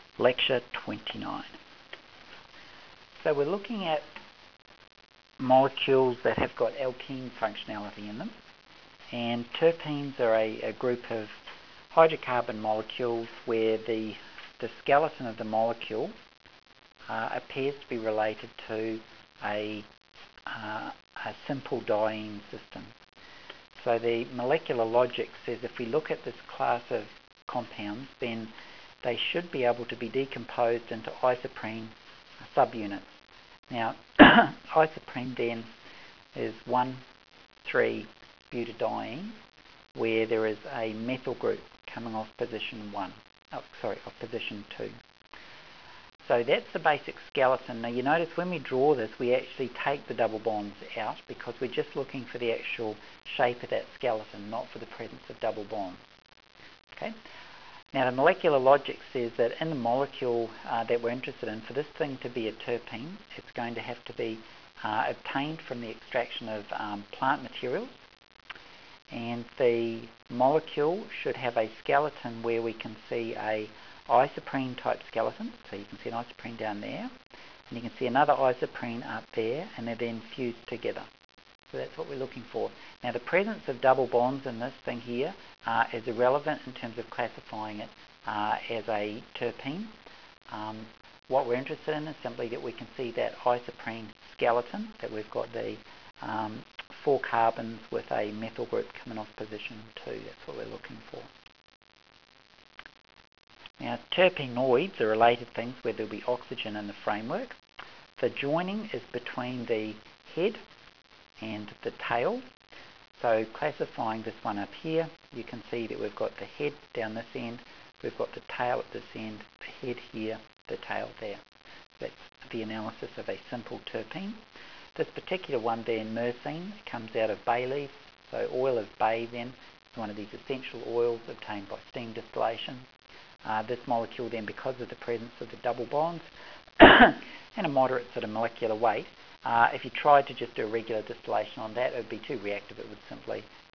Lecture 29. So we're looking at molecules that have got alkene functionality in them, and terpenes are a group of hydrocarbon molecules where the skeleton of the molecule appears to be related to a simple diene system. So the molecular logic says if we look at this class of compounds, then they should be able to be decomposed into isoprene subunits. Now, isoprene then is 1,3-butadiene, where there is a methyl group coming off position 2. So that's the basic skeleton. Now you notice when we draw this, we actually take the double bonds out because we're just looking for the actual shape of that skeleton, not for the presence of double bonds. Okay. Now the molecular logic says that in the molecule that we're interested in, for this thing to be a terpene, it's going to have to be obtained from the extraction of plant materials, and the molecule should have a skeleton where we can see a isoprene type skeleton. So you can see an isoprene down there, and you can see another isoprene up there, and they're then fused together. So that's what we're looking for. Now the presence of double bonds in this thing here is irrelevant in terms of classifying it as a terpene. What we're interested in is simply that we can see that isoprene skeleton, that we've got the 4 carbons with a methyl group coming off position 2. That's what we're looking for. Now terpenoids are related things where there'll be oxygen in the framework. The joining is between the head and the tail. So classifying this one up here, you can see that we've got the head down this end, we've got the tail at this end, the head here, the tail there. That's the analysis of a simple terpene. This particular one there, myrcene, comes out of bay leaves. So oil of bay then is one of these essential oils obtained by steam distillation. This molecule then, because of the presence of the double bonds and a moderate sort of molecular weight, if you tried to just do a regular distillation on that, it would be too reactive. It would simply